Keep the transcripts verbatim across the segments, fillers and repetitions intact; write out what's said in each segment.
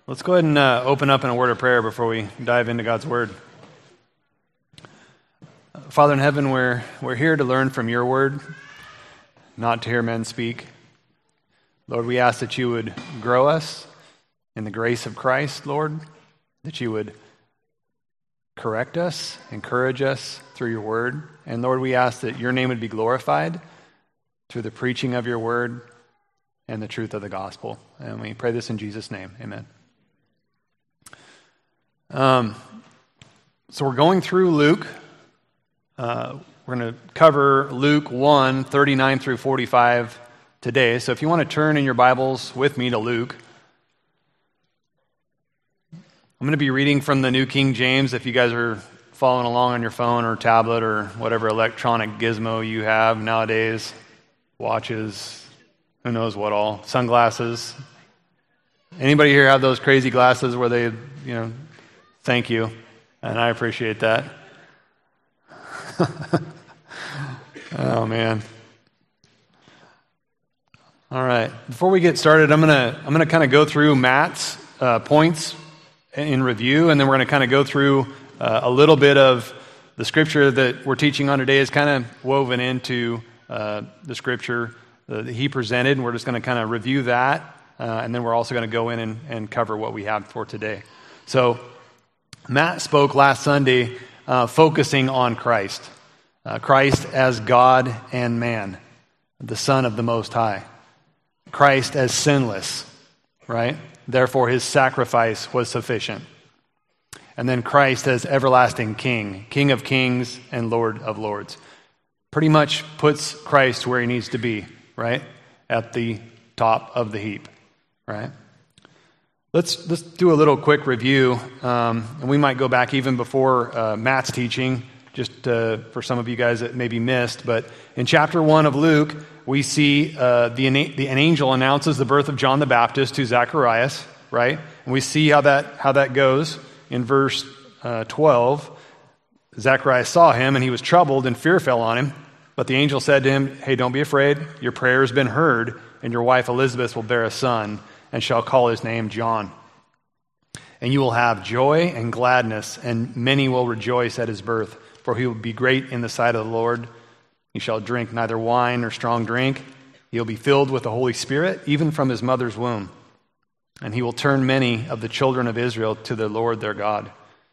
Let's go ahead and uh, open up in a word of prayer before we dive into God's Word. Father in heaven, we're, we're here to learn from your Word, not to hear men speak. Lord, we ask that you would grow us in the grace of Christ, Lord, that you would correct us, encourage us through your Word. And Lord, we ask that your name would be glorified through the preaching of your Word and the truth of the gospel. And we pray this in Jesus' name. Amen. Um, so we're going through Luke. Uh, we're going to cover Luke one, thirty-nine through forty-five today. So if you want to turn in your Bibles with me to Luke, I'm going to be reading from the New King James. If you guys are following along on your phone or tablet or whatever electronic gizmo you have nowadays, watches, who knows what all, sunglasses. Anybody here have those crazy glasses where they, you know, thank you, and I appreciate that. Oh, man. All right. Before we get started, I'm gonna I'm gonna kind of go through Matt's uh, points in review, and then we're gonna kind of go through uh, a little bit of the scripture that we're teaching on today is kind of woven into uh, the scripture that he presented, and we're just going to kind of review that, uh, and then we're also going to go in and, and cover what we have for today. So Matt spoke last Sunday uh, focusing on Christ. Uh, Christ as God and man, the Son of the Most High. Christ as sinless, right? Therefore his sacrifice was sufficient. And then Christ as everlasting King, King of kings and Lord of lords. Pretty much puts Christ where he needs to be, right? At the top of the heap, right? Let's let's do a little quick review, um, and we might go back even before uh, Matt's teaching, just uh, for some of you guys that maybe missed. But in chapter one of Luke, we see uh, the, the an angel announces the birth of John the Baptist to Zacharias, right? And we see how that how that goes in verse uh, twelve. Zacharias saw him, and he was troubled, and fear fell on him. But the angel said to him, "Hey, don't be afraid. Your prayer has been heard, and your wife Elizabeth will bear a son, and shall call his name John. And you will have joy and gladness, and many will rejoice at his birth, for he will be great in the sight of the Lord. He shall drink neither wine nor strong drink. He will be filled with the Holy Spirit, even from his mother's womb. And he will turn many of the children of Israel to the Lord their God.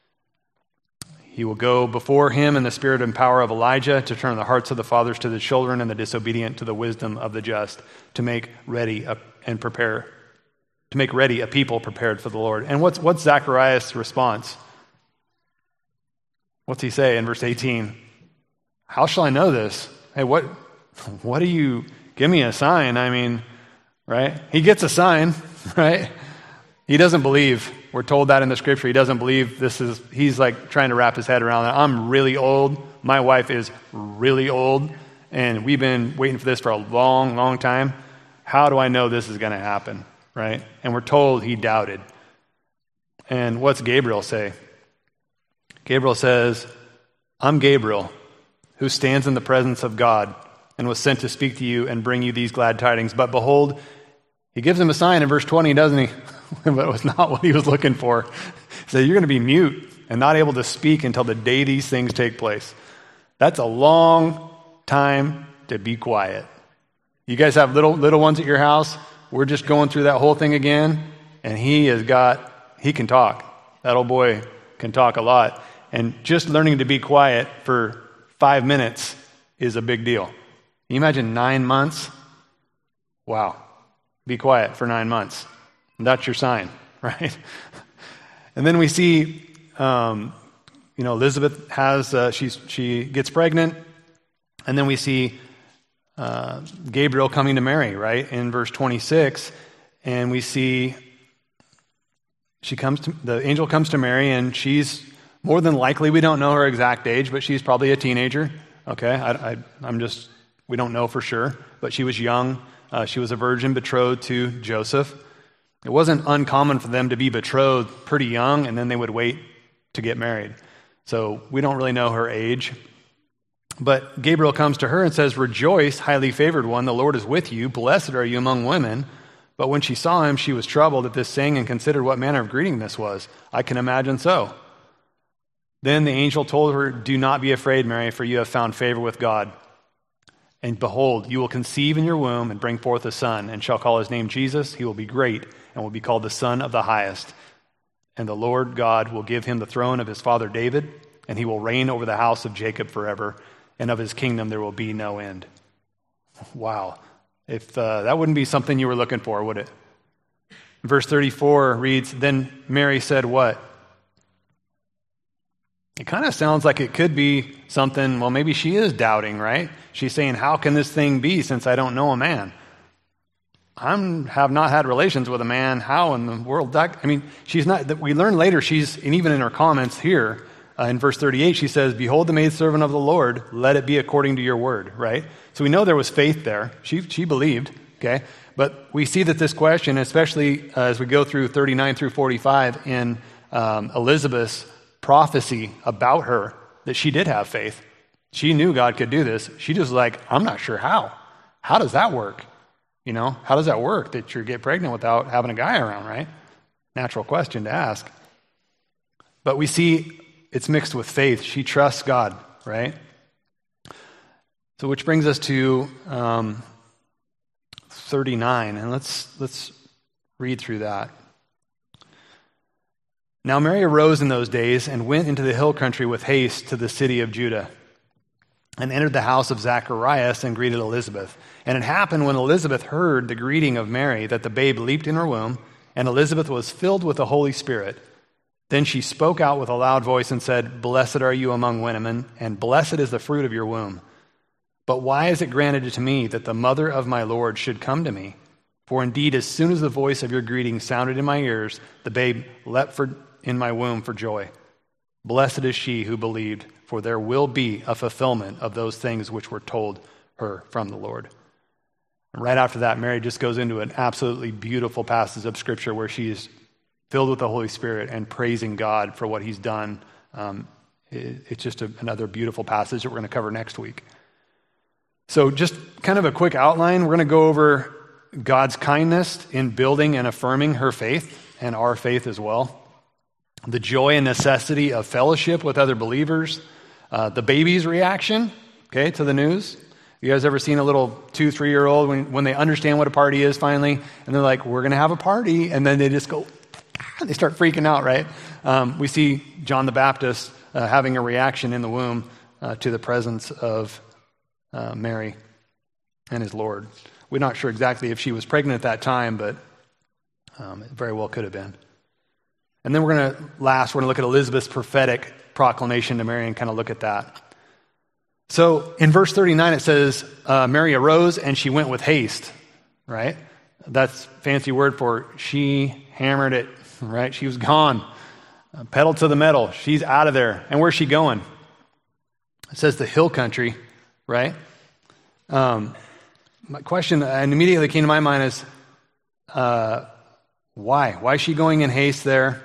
He will go before him in the spirit and power of Elijah to turn the hearts of the fathers to the children and the disobedient to the wisdom of the just, to make ready a, and prepare, to make ready a people prepared for the Lord." And what's what's Zacharias' response? What's he say in verse eighteen? "How shall I know this? Hey, what, what do you, give me a sign." I mean, right? He gets a sign, right? He doesn't believe. We're told that in the scripture. He doesn't believe this is, he's like trying to wrap his head around that. I'm really old. My wife is really old. And we've been waiting for this for a long, long time. How do I know this is going to happen? Right? And we're told he doubted. And what's Gabriel say? Gabriel says, "I'm Gabriel, who stands in the presence of God and was sent to speak to you and bring you these glad tidings. But behold," he gives him a sign in verse twenty, doesn't he? But it was not what he was looking for. He said, "You're going to be mute and not able to speak until the day these things take place." That's a long time to be quiet. You guys have little little ones at your house? We're just going through that whole thing again, and he has got, he can talk. That old boy can talk a lot. And just learning to be quiet for five minutes is a big deal. Can you imagine nine months? Wow. Be quiet for nine months. That's your sign, right? And then we see, um, you know, Elizabeth has, uh, she's, she gets pregnant, and then we see uh, Gabriel coming to Mary, right, in verse twenty-six, and we see she comes to, the angel comes to Mary, and she's more than likely, we don't know her exact age, but she's probably a teenager, okay? I, I, I'm just, we don't know for sure, but she was young. Uh, she was a virgin betrothed to Joseph. It wasn't uncommon for them to be betrothed pretty young, and then they would wait to get married. So we don't really know her age. But Gabriel comes to her and says, "Rejoice, highly favored one, the Lord is with you. Blessed are you among women." But when she saw him, she was troubled at this saying and considered what manner of greeting this was. I can imagine so. Then the angel told her, do not be afraid, Mary, for you have found favor with God. And behold, you will conceive in your womb and bring forth a son, and shall call his name Jesus. He will be great and will be called the Son of the Highest. And the Lord God will give him the throne of his father David, and he will reign over the house of Jacob forever, and of his kingdom there will be no end. Wow. If uh, that wouldn't be something you were looking for, would it? Verse thirty-four reads, then Mary said what? It kind of sounds like it could be something, well, maybe she is doubting, right? She's saying, how can this thing be since I don't know a man? I have not had relations with a man. How in the world? That, I mean, she's not, we learn later, she's, and even in her comments here, uh, in verse thirty-eight, she says, behold the maidservant of the Lord, let it be according to your word, right? So we know there was faith there. She, she believed, okay? But we see that this question, especially uh, as we go through thirty-nine through forty-five in um, Elizabeth's prophecy about her, that she did have faith. She knew God could do this. She just was like, I'm not sure how. How does that work? You know, how does that work that you get pregnant without having a guy around, right? Natural question to ask. But we see it's mixed with faith. She trusts God, right? So which brings us to um, thirty-nine, and let's let's read through that. Now Mary arose in those days and went into the hill country with haste to the city of Judah, and entered the house of Zacharias and greeted Elizabeth. And it happened when Elizabeth heard the greeting of Mary that the babe leaped in her womb, and Elizabeth was filled with the Holy Spirit. Then she spoke out with a loud voice and said, blessed are you among women, and blessed is the fruit of your womb. But why is it granted to me that the mother of my Lord should come to me? For indeed, as soon as the voice of your greeting sounded in my ears, the babe leapt for, in my womb for joy. Blessed is she who believed, for there will be a fulfillment of those things which were told her from the Lord. And right after that, Mary just goes into an absolutely beautiful passage of Scripture where she is filled with the Holy Spirit and praising God for what he's done. Um, it, it's just a, another beautiful passage that we're going to cover next week. So just kind of a quick outline. We're going to go over God's kindness in building and affirming her faith and our faith as well. The joy and necessity of fellowship with other believers. Uh, the baby's reaction, okay, to the news. You guys ever seen a little two, three-year-old when, when they understand what a party is finally, and they're like, we're going to have a party, and then they just go, they start freaking out, right? Um, we see John the Baptist uh, having a reaction in the womb uh, to the presence of uh, Mary and his Lord. We're not sure exactly if she was pregnant at that time, but um, it very well could have been. And then we're going to, last, we're going to look at Elizabeth's prophetic proclamation to Mary and kind of look at that. So in verse thirty-nine, it says, uh, Mary arose and she went with haste, right? That's fancy word for she hammered it, right? She was gone, uh, pedal to the metal. She's out of there. And where's she going? It says the hill country, right? Um, my question, and immediately came to my mind is, uh, why? Why is she going in haste there?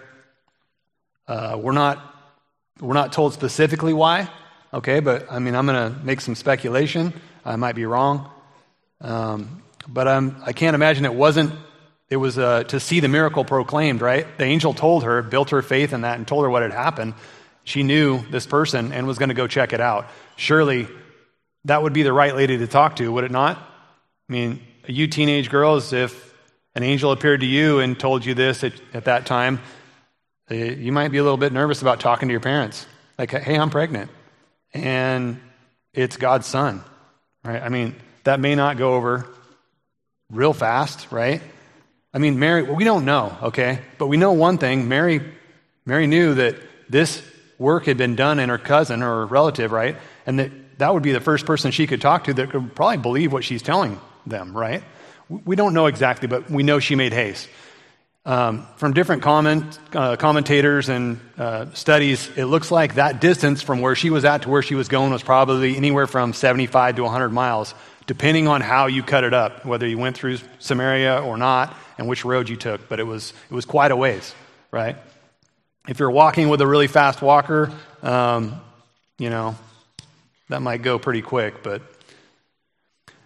Uh, we're not we're not told specifically why, okay, but I mean, I'm going to make some speculation. I might be wrong. Um, but I'm, I can't imagine it wasn't, it was uh, to see the miracle proclaimed, right? The angel told her, built her faith in that and told her what had happened. She knew this person and was going to go check it out. Surely that would be the right lady to talk to, would it not? I mean, you teenage girls, if an angel appeared to you and told you this at, at that time, you might be a little bit nervous about talking to your parents. Like, hey, I'm pregnant. And it's God's son, right? I mean, that may not go over real fast, right? I mean, Mary, well, we don't know, okay? But we know one thing. Mary, Mary knew that this work had been done in her cousin or her relative, right? And that that would be the first person she could talk to that could probably believe what she's telling them, right? We don't know exactly, but we know she made haste. Um, from different comment, uh, commentators and uh, studies, it looks like that distance from where she was at to where she was going was probably anywhere from seventy-five to one hundred miles, depending on how you cut it up, whether you went through Samaria or not, and which road you took. But it was it was quite a ways, right? If you're walking with a really fast walker, um, you know, that might go pretty quick. But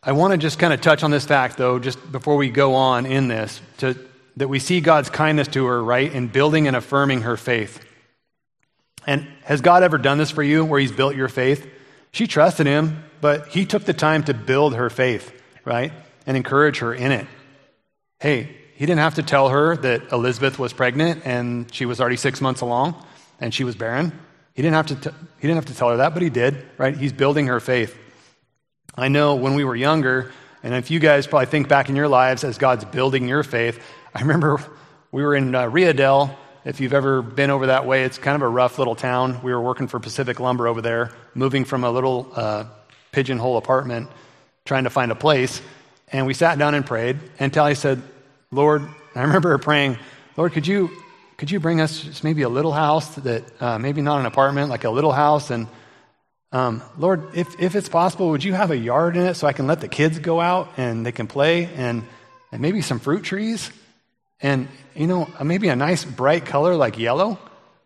I want to just kind of touch on this fact, though, just before we go on in this, to, that we see God's kindness to her, right, in building and affirming her faith. And has God ever done this for you, where he's built your faith? She trusted him, but he took the time to build her faith, right, and encourage her in it. Hey, he didn't have to tell her that Elizabeth was pregnant and she was already six months along and she was barren. He didn't have to t- he didn't have to tell her that, but he did, right? He's building her faith. I know when we were younger, and if you guys probably think back in your lives as God's building your faith, I remember we were in uh, Riadel. If you've ever been over that way, it's kind of a rough little town. We were working for Pacific Lumber over there, moving from a little uh, pigeonhole apartment, trying to find a place. And we sat down and prayed until I said, Lord, I remember her praying, Lord, could you could you bring us just maybe a little house that, uh, maybe not an apartment, like a little house. And um, Lord, if, if it's possible, would you have a yard in it so I can let the kids go out and they can play and, and maybe some fruit trees? And, you know, maybe a nice bright color like yellow.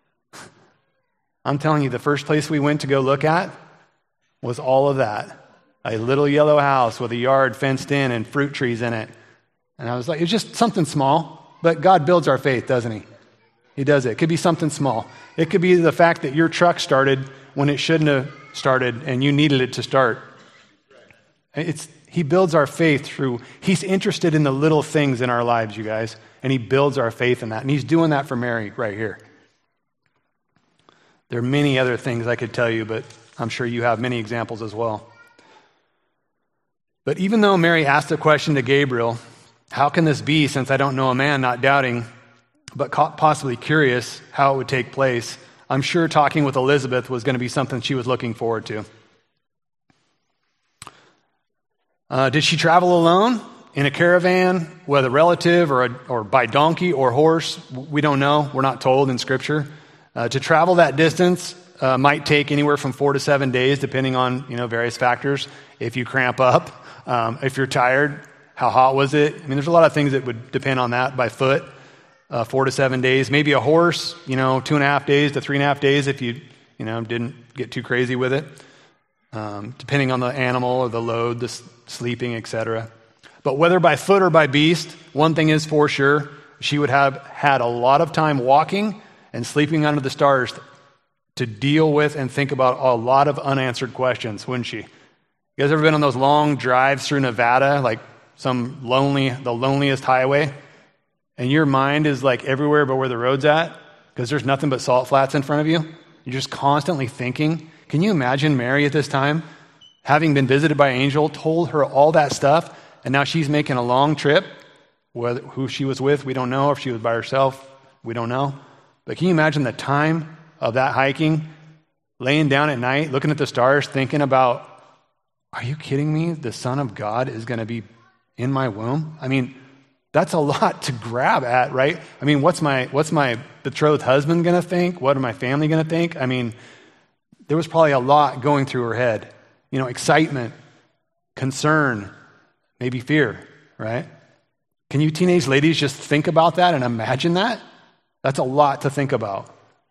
I'm telling you, the first place we went to go look at was all of that. A little yellow house with a yard fenced in and fruit trees in it. And I was like, it's just something small, but God builds our faith, doesn't he? He does it. It could be something small. It could be the fact that your truck started when it shouldn't have started and you needed it to start. It's He builds our faith through, he's interested in the little things in our lives, you guys, and he builds our faith in that. And he's doing that for Mary right here. There are many other things I could tell you, but I'm sure you have many examples as well. But even though Mary asked the question to Gabriel, how can this be since I don't know a man, not doubting, but possibly curious how it would take place, I'm sure talking with Elizabeth was going to be something she was looking forward to. Uh, did she travel alone in a caravan with a relative or, a, or by donkey or horse? We don't know. We're not told in Scripture. Uh, to travel that distance uh, might take anywhere from four to seven days, depending on you know various factors. If you cramp up, um, if you're tired, how hot was it? I mean, there's a lot of things that would depend on that. By foot, uh, four to seven days. Maybe a horse, you know, two and a half days to three and a half days if you you know didn't get too crazy with it. Um, depending on the animal or the load, the sleeping, et cetera. But whether by foot or by beast, one thing is for sure, she would have had a lot of time walking and sleeping under the stars to deal with and think about a lot of unanswered questions, wouldn't she? You guys ever been on those long drives through Nevada, like some lonely, the loneliest highway? And your mind is like everywhere but where the road's at, because there's nothing but salt flats in front of you. You're just constantly thinking. Can you imagine Mary at this time, having been visited by an angel, told her all that stuff, and now she's making a long trip? Whether, who she was with, we don't know. If she was by herself, we don't know. But can you imagine the time of that hiking, laying down at night, looking at the stars, thinking about, are you kidding me? The Son of God is going to be in my womb? I mean, that's a lot to grab at, right? I mean, what's my what's my betrothed husband going to think? What are my family going to think? I mean, there was probably a lot going through her head. You know, excitement, concern, maybe fear, right? Can you teenage ladies just think about that and imagine that? That's a lot to think about.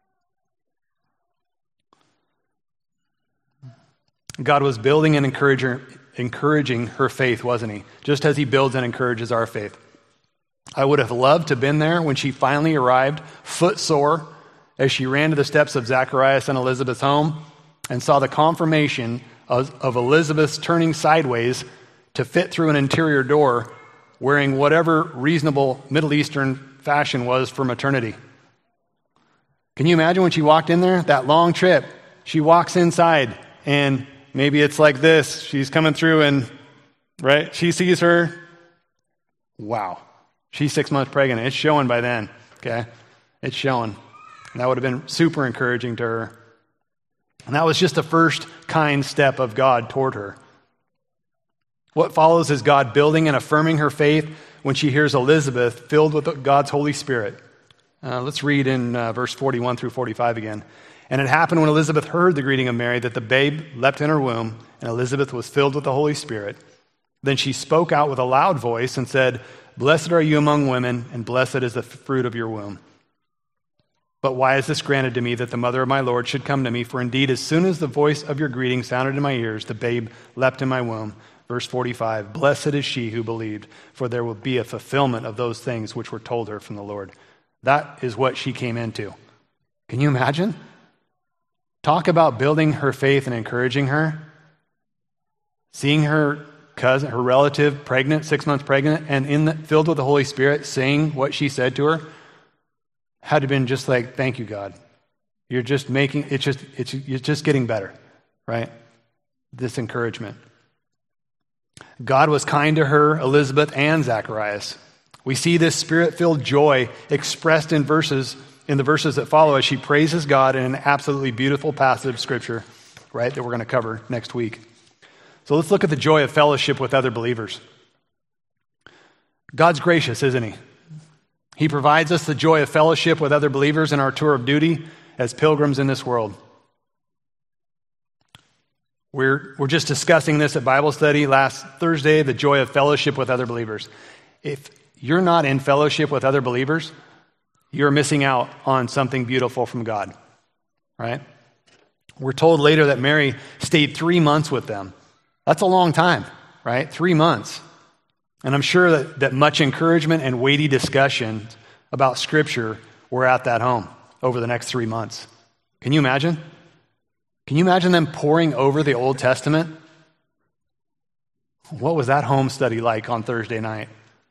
God was building and encouraging, encouraging her faith, wasn't he? Just as he builds and encourages our faith. I would have loved to have been there when she finally arrived, footsore, as she ran to the steps of Zacharias and Elizabeth's home and saw the confirmation of, of Elizabeth's turning sideways to fit through an interior door, wearing whatever reasonable Middle Eastern fashion was for maternity. Can you imagine when she walked in there? That long trip. She walks inside and maybe it's like this. She's coming through and, right, she sees her. Wow. She's six months pregnant. It's showing by then, okay? It's showing. And that would have been super encouraging to her. And that was just the first kind step of God toward her. What follows is God building and affirming her faith when she hears Elizabeth filled with God's Holy Spirit. Uh, let's read in uh, verse forty-one through forty-five again. And it happened when Elizabeth heard the greeting of Mary that the babe leapt in her womb, and Elizabeth was filled with the Holy Spirit. Then she spoke out with a loud voice and said, "Blessed are you among women, and blessed is the fruit of your womb. But why is this granted to me that the mother of my Lord should come to me? For indeed, as soon as the voice of your greeting sounded in my ears, the babe leapt in my womb. Verse forty-five, blessed is she who believed, for there will be a fulfillment of those things which were told her from the Lord. That is what she came into. Can you imagine? Talk about building her faith and encouraging her. Seeing her cousin, her relative, pregnant, six months pregnant, and in the, filled with the Holy Spirit, saying what she said to her, had to have been just like, thank you, God. You're just making, it's just, it's, it's just getting better, right? This encouragement. God was kind to her, Elizabeth, and Zacharias. We see this spirit-filled joy expressed in verses, in the verses that follow as she praises God in an absolutely beautiful passage of Scripture, right, that we're going to cover next week. So let's look at the joy of fellowship with other believers. God's gracious, isn't he? He provides us the joy of fellowship with other believers in our tour of duty as pilgrims in this world. We're, we're just discussing this at Bible study last Thursday, the joy of fellowship with other believers. If you're not in fellowship with other believers, you're missing out on something beautiful from God, right? We're told later that Mary stayed three months with them. That's a long time, right? Three months. And I'm sure that, that much encouragement and weighty discussion about Scripture were at that home over the next three months. Can you imagine? Can you imagine them poring over the Old Testament? What was that home study like on Thursday night?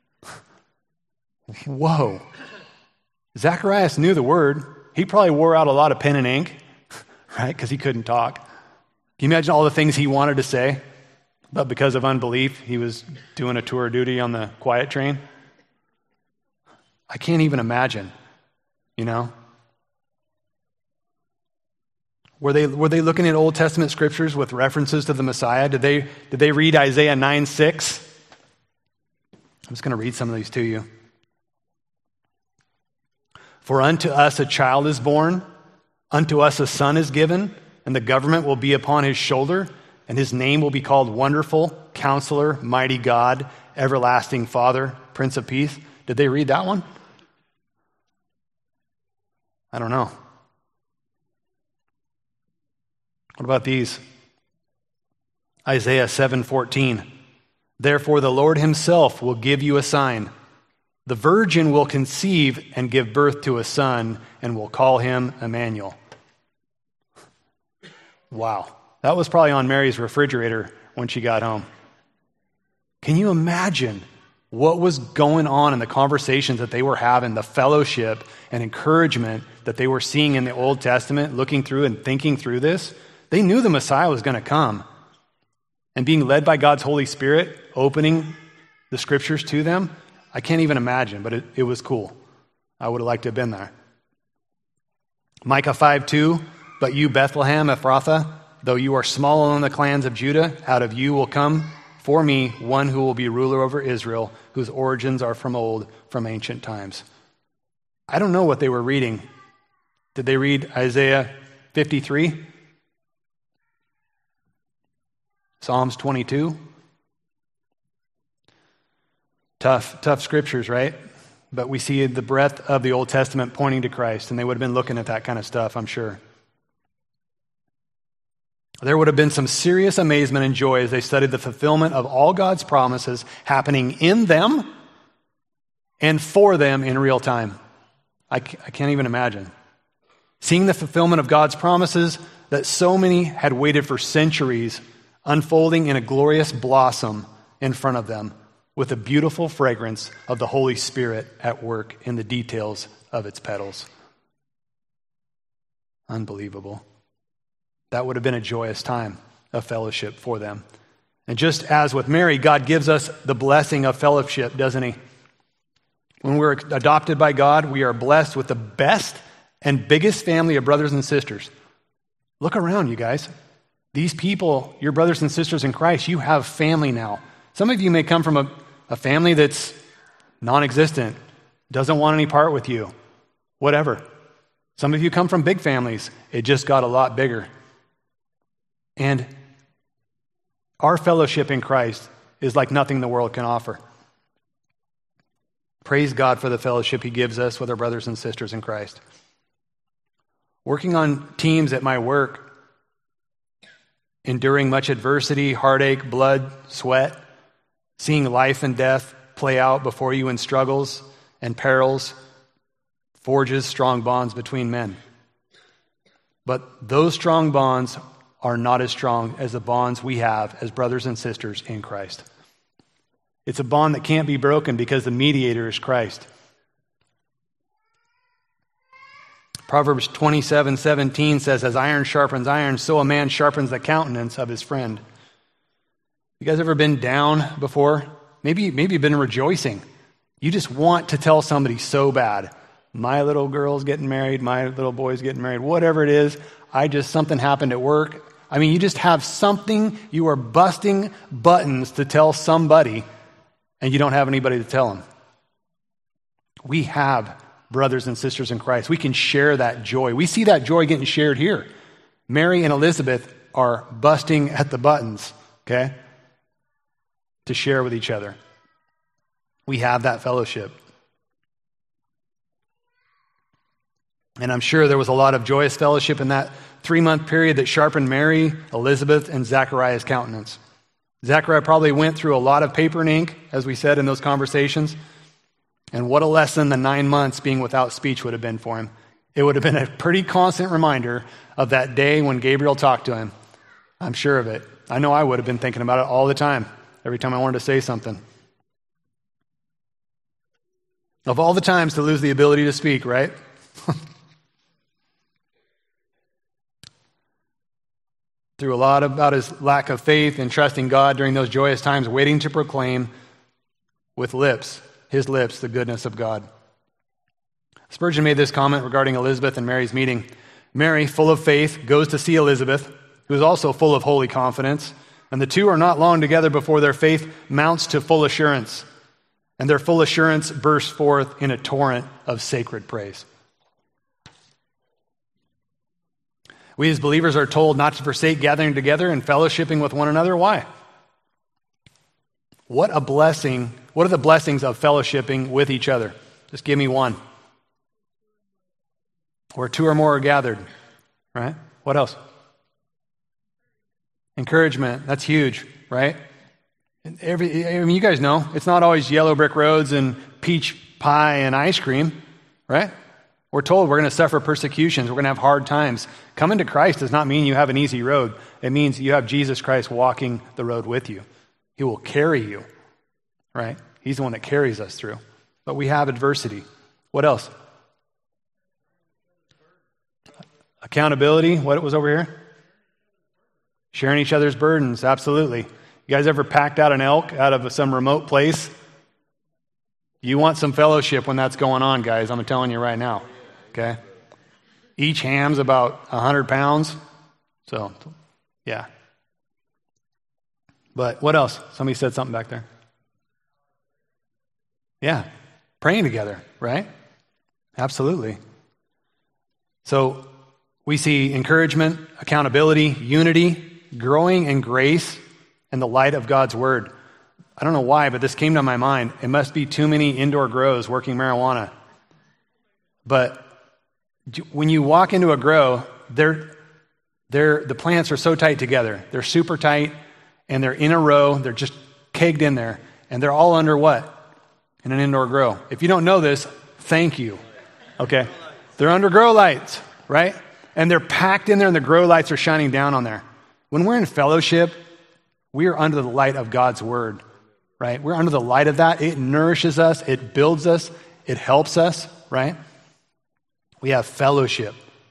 Whoa. Zacharias knew the word. He probably wore out a lot of pen and ink, right? Because he couldn't talk. Can you imagine all the things he wanted to say? But because of unbelief, he was doing a tour of duty on the quiet train. I can't even imagine, you know? Were they, were they looking at Old Testament scriptures with references to the Messiah? Did they, did they read Isaiah nine six? I'm just going to read some of these to you. For unto us a child is born, unto us a son is given, and the government will be upon his shoulder, and his name will be called Wonderful, Counselor, Mighty God, Everlasting Father, Prince of Peace. Did they read that one? I don't know. What about these? Isaiah seven fourteen. Therefore the Lord himself will give you a sign. The virgin will conceive and give birth to a son, and will call him Emmanuel. Wow. That was probably on Mary's refrigerator when she got home. Can you imagine what was going on in the conversations that they were having, the fellowship and encouragement that they were seeing in the Old Testament, looking through and thinking through this? They knew the Messiah was going to come. And being led by God's Holy Spirit, opening the scriptures to them, I can't even imagine, but it, it was cool. I would have liked to have been there. Micah five two, but you, Bethlehem Ephrathah, though you are small among the clans of Judah, out of you will come for me one who will be ruler over Israel, whose origins are from old, from ancient times. I don't know what they were reading. Did they read Isaiah fifty-three? Psalms twenty-two? Tough, tough scriptures, right? But we see the breadth of the Old Testament pointing to Christ, and they would have been looking at that kind of stuff, I'm sure. There would have been some serious amazement and joy as they studied the fulfillment of all God's promises happening in them and for them in real time. I, I can't even imagine. Seeing the fulfillment of God's promises that so many had waited for centuries unfolding in a glorious blossom in front of them with the beautiful fragrance of the Holy Spirit at work in the details of its petals. Unbelievable. That would have been a joyous time of fellowship for them. And just as with Mary, God gives us the blessing of fellowship, doesn't he? When we're adopted by God, we are blessed with the best and biggest family of brothers and sisters. Look around, you guys. These people, your brothers and sisters in Christ, you have family now. Some of you may come from a, a family that's non-existent, doesn't want any part with you, whatever. Some of you come from big families. It just got a lot bigger. And our fellowship in Christ is like nothing the world can offer. Praise God for the fellowship he gives us with our brothers and sisters in Christ. Working on teams at my work, enduring much adversity, heartache, blood, sweat, seeing life and death play out before you in struggles and perils, forges strong bonds between men. But those strong bonds are not as strong as the bonds we have as brothers and sisters in Christ. It's a bond that can't be broken because the mediator is Christ. Proverbs twenty-seven seventeen says, as iron sharpens iron, so a man sharpens the countenance of his friend. You guys ever been down before? Maybe, maybe you've been rejoicing. You just want to tell somebody so bad. My little girl's getting married, my little boy's getting married, whatever it is. I just, something happened at work. I mean, you just have something, you are busting buttons to tell somebody, and you don't have anybody to tell them. We have brothers and sisters in Christ. We can share that joy. We see that joy getting shared here. Mary and Elizabeth are busting at the buttons, okay, to share with each other. We have that fellowship. And I'm sure there was a lot of joyous fellowship in that three-month period that sharpened Mary, Elizabeth, and Zachariah's countenance. Zachariah probably went through a lot of paper and ink, as we said in those conversations. And what a lesson the nine months being without speech would have been for him. It would have been a pretty constant reminder of that day when Gabriel talked to him. I'm sure of it. I know I would have been thinking about it all the time, every time I wanted to say something. Of all the times to lose the ability to speak, right? Through a lot about his lack of faith and trusting God during those joyous times, waiting to proclaim with lips, his lips, the goodness of God. Spurgeon made this comment regarding Elizabeth and Mary's meeting. Mary, full of faith, goes to see Elizabeth, who is also full of holy confidence, and the two are not long together before their faith mounts to full assurance, and their full assurance bursts forth in a torrent of sacred praise. We as believers are told not to forsake gathering together and fellowshipping with one another. Why? What a blessing. What are the blessings of fellowshipping with each other? Just give me one. Where two or more are gathered, right? What else? Encouragement. That's huge, right? Every, I mean, you guys know, it's not always yellow brick roads and peach pie and ice cream, right? We're told we're going to suffer persecutions. We're going to have hard times. Coming to Christ does not mean you have an easy road. It means you have Jesus Christ walking the road with you. He will carry you, right? He's the one that carries us through. But we have adversity. What else? Accountability. What was over here? Sharing each other's burdens. Absolutely. You guys ever packed out an elk out of some remote place? You want some fellowship when that's going on, guys. I'm telling you right now. Okay? Each ham's about one hundred pounds. So, yeah. But what else? Somebody said something back there. Yeah. Praying together, right? Absolutely. So, we see encouragement, accountability, unity, growing in grace, and the light of God's word. I don't know why, but this came to my mind. It must be too many indoor grows working marijuana. But when you walk into a grow, they're, they're, the plants are so tight together. They're super tight, and they're in a row. They're just kegged in there. And they're all under what? In an indoor grow. If you don't know this, thank you. Okay? They're under grow lights, right? And they're packed in there, and the grow lights are shining down on there. When we're in fellowship, we are under the light of God's word, right? We're under the light of that. It nourishes us. It builds us. It helps us, right? We have fellowship.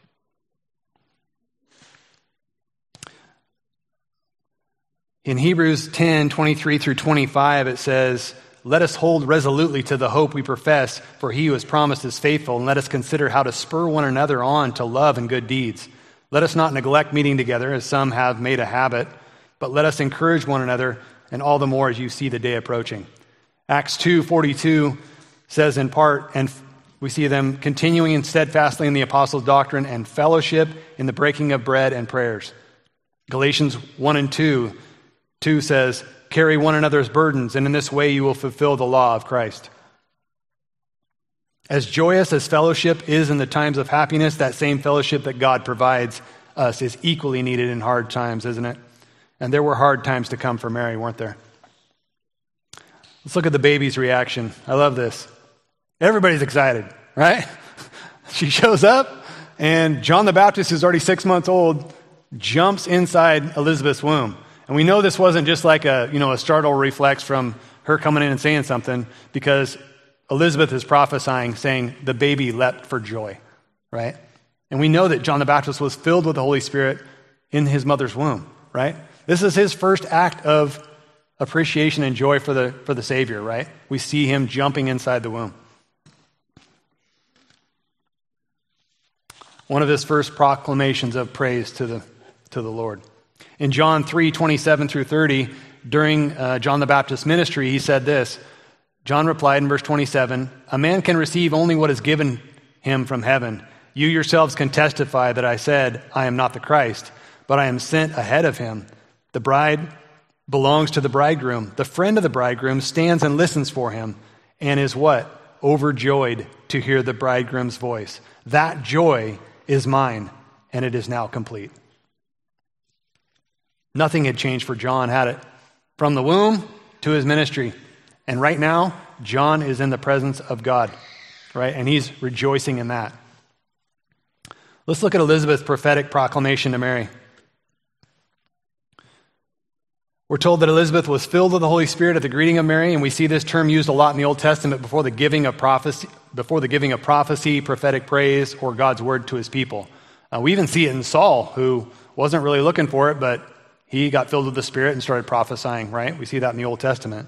In Hebrews ten, twenty-three through twenty-five, it says, let us hold resolutely to the hope we profess, for he who has promised is faithful, and let us consider how to spur one another on to love and good deeds. Let us not neglect meeting together, as some have made a habit, but let us encourage one another, and all the more as you see the day approaching. Acts two forty-two says in part, and we see them continuing steadfastly in the apostles' doctrine and fellowship in the breaking of bread and prayers. Galatians one and two, two says, carry one another's burdens, and in this way you will fulfill the law of Christ. As joyous as fellowship is in the times of happiness, that same fellowship that God provides us is equally needed in hard times, isn't it? And there were hard times to come for Mary, weren't there? Let's look at the baby's reaction. I love this. Everybody's excited, right? She shows up, and John the Baptist, who's already six months old, jumps inside Elizabeth's womb. And we know this wasn't just like a, you know, a startle reflex from her coming in and saying something, because Elizabeth is prophesying, saying the baby leapt for joy, right? And we know that John the Baptist was filled with the Holy Spirit in his mother's womb, right? This is his first act of appreciation and joy for the for the Savior, right? We see him jumping inside the womb. One of his first proclamations of praise to the to the Lord. In John three, twenty-seven through thirty, during uh, John the Baptist's ministry, he said this. John replied in verse twenty-seven, "A man can receive only what is given him from heaven. You yourselves can testify that I said, I am not the Christ, but I am sent ahead of him. The bride belongs to the bridegroom. The friend of the bridegroom stands and listens for him and is what? Overjoyed to hear the bridegroom's voice. That joy is mine, and it is now complete." Nothing had changed for John, had it? From the womb to his ministry. And right now, John is in the presence of God, right? And he's rejoicing in that. Let's look at Elizabeth's prophetic proclamation to Mary. We're told that Elizabeth was filled with the Holy Spirit at the greeting of Mary, and we see this term used a lot in the Old Testament before the giving of prophecy, before the giving of prophecy, prophetic praise, or God's word to his people. Uh, we even see it in Saul, who wasn't really looking for it, but he got filled with the Spirit and started prophesying, right? We see that in the Old Testament.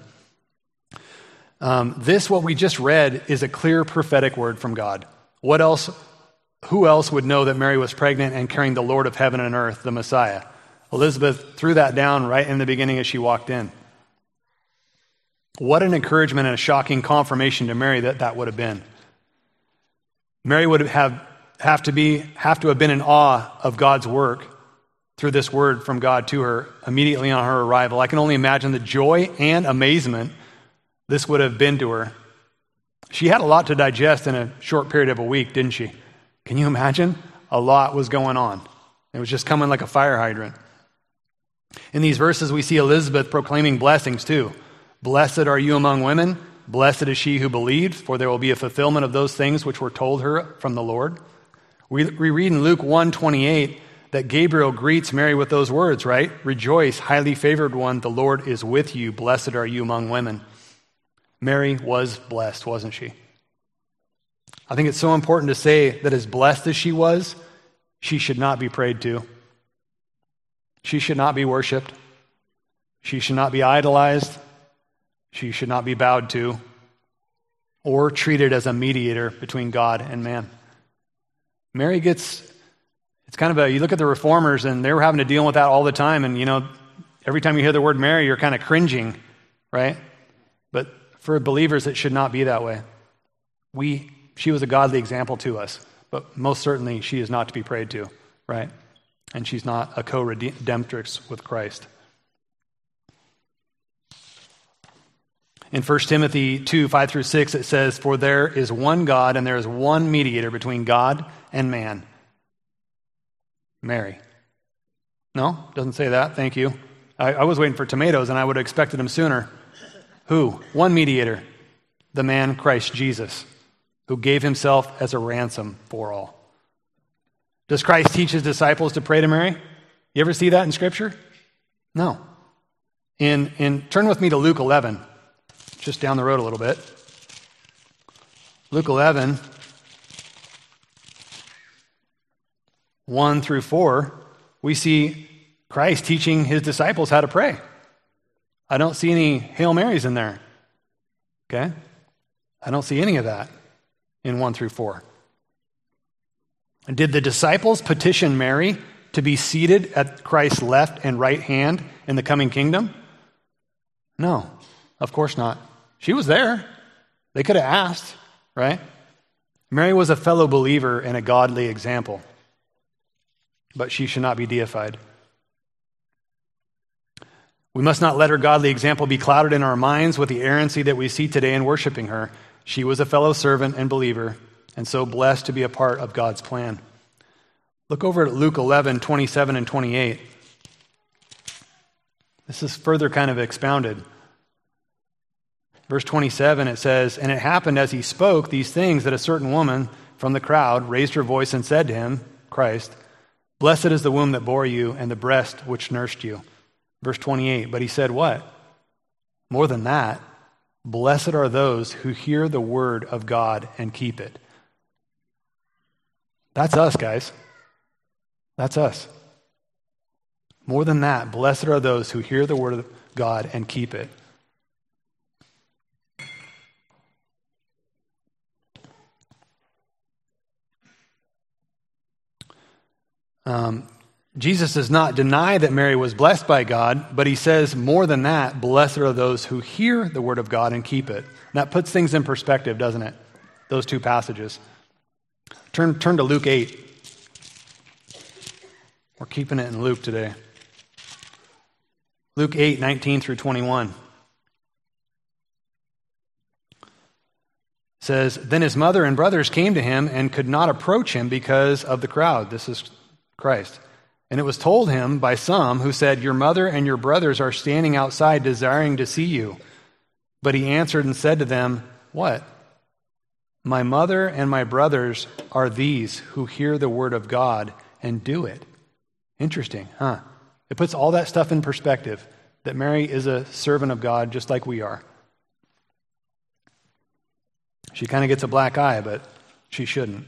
Um, this, what we just read, is a clear prophetic word from God. What else? Who else would know that Mary was pregnant and carrying the Lord of heaven and earth, the Messiah? Elizabeth threw that down right in the beginning as she walked in. What an encouragement and a shocking confirmation to Mary that that would have been. Mary would have have to be have to have been in awe of God's work through this word from God to her immediately on her arrival. I can only imagine the joy and amazement this would have been to her. She had a lot to digest in a short period of a week, didn't she? Can you imagine? A lot was going on. It was just coming like a fire hydrant. In these verses, we see Elizabeth proclaiming blessings too. Blessed are you among women. Blessed is she who believed, for there will be a fulfillment of those things which were told her from the Lord. We, we read in Luke one twenty-eight that Gabriel greets Mary with those words, right? Rejoice, highly favored one, the Lord is with you. Blessed are you among women. Mary was blessed, wasn't she? I think it's so important to say that as blessed as she was, she should not be prayed to. She should not be worshiped. She should not be idolized. She should not be bowed to or treated as a mediator between God and man. Mary gets, it's kind of a, you look at the reformers and they were having to deal with that all the time. And, you know, every time you hear the word Mary, you're kind of cringing, right? But for believers, it should not be that way. We, she was a godly example to us, but most certainly she is not to be prayed to, right? And she's not a co-redemptrix with Christ. In First Timothy two, five through six, it says, "For there is one God and there is one mediator between God and man." Mary. No, doesn't say that. Thank you. I, I was waiting for tomatoes and I would have expected them sooner. Who? One mediator. The man Christ Jesus, who gave himself as a ransom for all. Does Christ teach his disciples to pray to Mary? You ever see that in Scripture? No. In, in turn with me to Luke eleven, just down the road a little bit. Luke eleven, one through four, we see Christ teaching his disciples how to pray. I don't see any Hail Marys in there. Okay? I don't see any of that in one through four. Did the disciples petition Mary to be seated at Christ's left and right hand in the coming kingdom? No, of course not. She was there. They could have asked, right? Mary was a fellow believer and a godly example, but she should not be deified. We must not let her godly example be clouded in our minds with the errancy that we see today in worshiping her. She was a fellow servant and believer, and so blessed to be a part of God's plan. Look over at Luke eleven, twenty-seven and twenty-eight. This is further kind of expounded. Verse twenty-seven, it says, "And it happened as he spoke these things that a certain woman from the crowd raised her voice and said to him," Christ, "Blessed is the womb that bore you and the breast which nursed you." Verse twenty-eight, but he said what? More than that, "Blessed are those who hear the word of God and keep it." That's us, guys. That's us. More than that, blessed are those who hear the word of God and keep it. Um, Jesus does not deny that Mary was blessed by God, but he says more than that, blessed are those who hear the word of God and keep it. And that puts things in perspective, doesn't it? Those two passages. Turn, turn to Luke eight. We're keeping it in Luke today. Luke eight, nineteen through twenty-one. It says, "Then his mother and brothers came to him and could not approach him because of the crowd." This is Christ. "And it was told him by some who said, 'Your mother and your brothers are standing outside desiring to see you.' But he answered and said to them, 'What? My mother and my brothers are these who hear the word of God and do it.'" Interesting, huh? It puts all that stuff in perspective, that Mary is a servant of God just like we are. She kind of gets a black eye, but she shouldn't.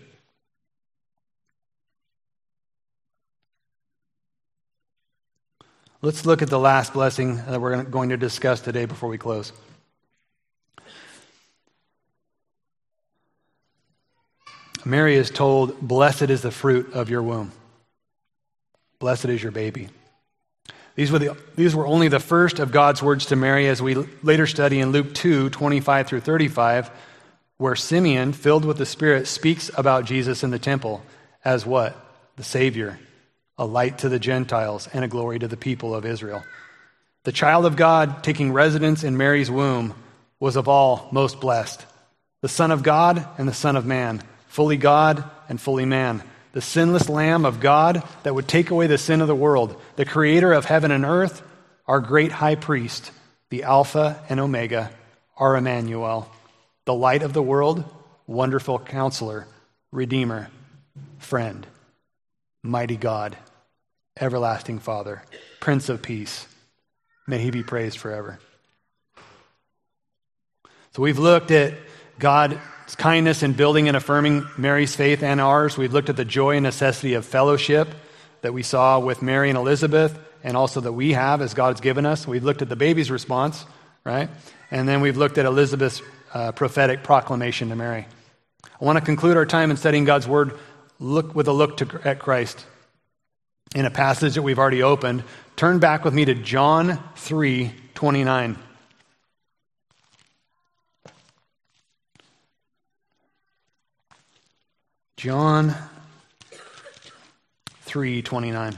Let's look at the last blessing that we're going to discuss today before we close. Mary is told, "Blessed is the fruit of your womb." Blessed is your baby. These were, the, these were only the first of God's words to Mary, as we later study in Luke two, twenty-five through thirty-five, where Simeon, filled with the Spirit, speaks about Jesus in the temple as what? The Savior, a light to the Gentiles and a glory to the people of Israel. The child of God taking residence in Mary's womb was of all most blessed. The Son of God and the Son of Man, fully God and fully man. The sinless Lamb of God that would take away the sin of the world. The Creator of heaven and earth, our great high priest, the Alpha and Omega, our Emmanuel. The light of the world, wonderful counselor, Redeemer, friend, mighty God, everlasting Father, Prince of Peace. May he be praised forever. So we've looked at God's kindness in building and affirming Mary's faith and ours. We've looked at the joy and necessity of fellowship that we saw with Mary and Elizabeth, and also that we have as God's given us. We've looked at the baby's response, right? And then we've looked at Elizabeth's uh, prophetic proclamation to Mary. I want to conclude our time in studying God's Word look with a look to, at Christ. In a passage that we've already opened, turn back with me to John three twenty-nine. John three twenty-nine.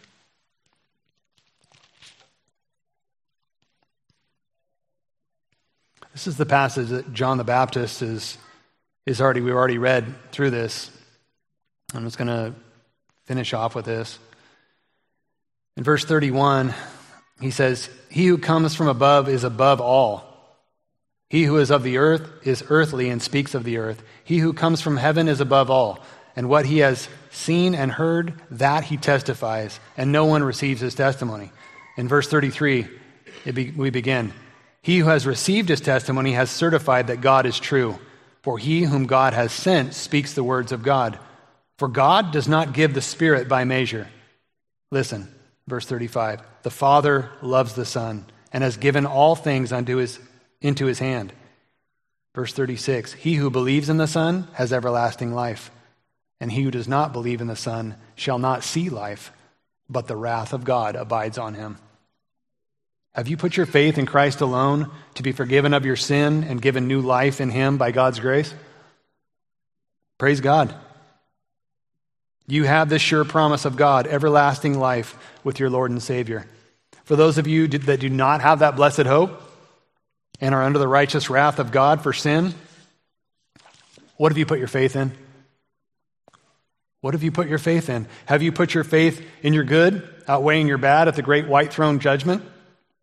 This is the passage that John the Baptist is is already we've already read through this. I'm just going to finish off with this. In verse thirty-one, he says, "He who comes from above is above all. He who is of the earth is earthly and speaks of the earth. He who comes from heaven is above all. And what he has seen and heard, that he testifies, and no one receives his testimony." In verse thirty-three, it be, we begin, "He who has received his testimony has certified that God is true. For he whom God has sent speaks the words of God. For God does not give the Spirit by measure." Listen, verse thirty-five, "The Father loves the Son and has given all things unto his into his hand." Verse thirty-six, "He who believes in the Son has everlasting life, and he who does not believe in the Son shall not see life, but the wrath of God abides on him." Have you put your faith in Christ alone to be forgiven of your sin and given new life in him by God's grace? Praise God. You have this sure promise of God, everlasting life with your Lord and Savior. For those of you that do not have that blessed hope and are under the righteous wrath of God for sin, what have you put your faith in? What have you put your faith in? Have you put your faith in your good, outweighing your bad at the great white throne judgment?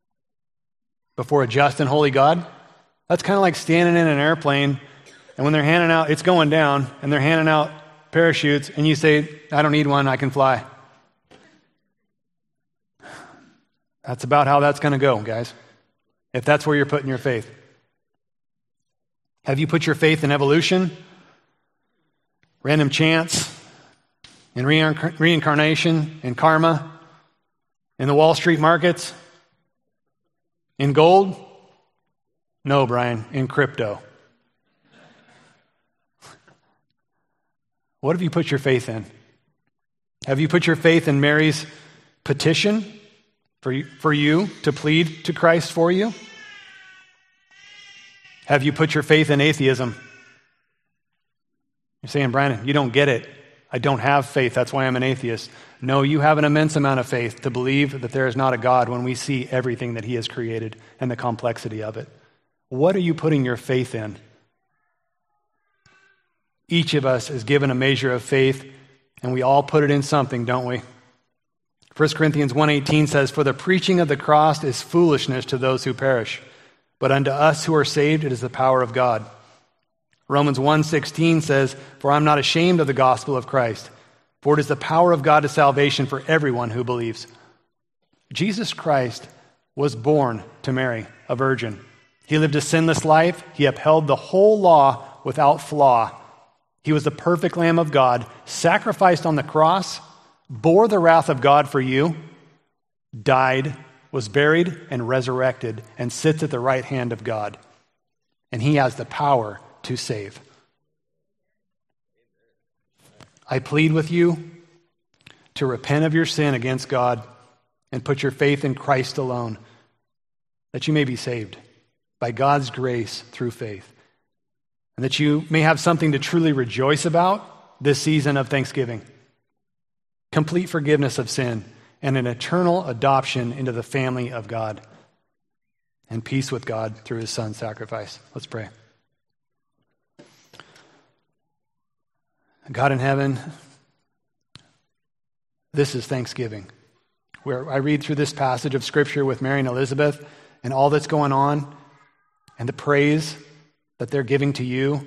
before a just and holy God? That's kind of like standing in an airplane, and when they're handing out, it's going down, and they're handing out parachutes, and you say, I don't need one, I can fly. That's about how that's going to go, guys, if that's where you're putting your faith. Have you put your faith in evolution, random chance, in reinc- reincarnation, in karma, in the Wall Street markets, in gold? No, Brian, in crypto. What have you put your faith in? Have you put your faith in Mary's petition for you, for you to plead to Christ for you? Have you put your faith in atheism? You're saying, Brian, you don't get it. I don't have faith. That's why I'm an atheist. No, you have an immense amount of faith to believe that there is not a God when we see everything that he has created and the complexity of it. What are you putting your faith in? Each of us is given a measure of faith, and we all put it in something, don't we? First Corinthians one eighteen says, for the preaching of the cross is foolishness to those who perish, but unto us who are saved it is the power of God. Romans one sixteen says, for I'm not ashamed of the gospel of Christ, for it is the power of God to salvation for everyone who believes. Jesus Christ was born to Mary, a virgin. He lived a sinless life. He upheld the whole law without flaw. He was the perfect Lamb of God, sacrificed on the cross, bore the wrath of God for you, died, was buried, and resurrected, and sits at the right hand of God. And he has the power to save. I plead with you to repent of your sin against God and put your faith in Christ alone, that you may be saved by God's grace through faith, and that you may have something to truly rejoice about this season of Thanksgiving. Complete forgiveness of sin and an eternal adoption into the family of God, and peace with God through his son's sacrifice. Let's pray. God in heaven, this is Thanksgiving, where I read through this passage of Scripture with Mary and Elizabeth and all that's going on and the praise that they're giving to you.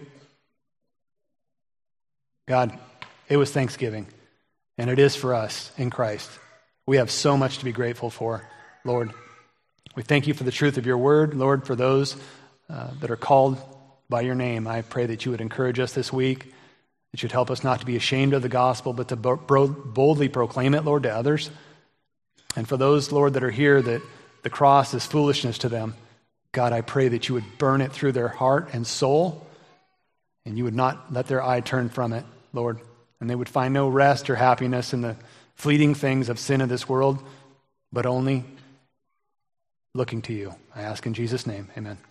God, it was Thanksgiving, and it is for us in Christ. We have so much to be grateful for, Lord. We thank you for the truth of your word, Lord, for those uh, that are called by your name. I pray that you would encourage us this week, that you'd help us not to be ashamed of the gospel, but to bo- boldly proclaim it, Lord, to others. And for those, Lord, that are here, that the cross is foolishness to them, God, I pray that you would burn it through their heart and soul, and you would not let their eye turn from it, Lord, and they would find no rest or happiness in the fleeting things of sin of this world, but only looking to you. I ask in Jesus' name, amen.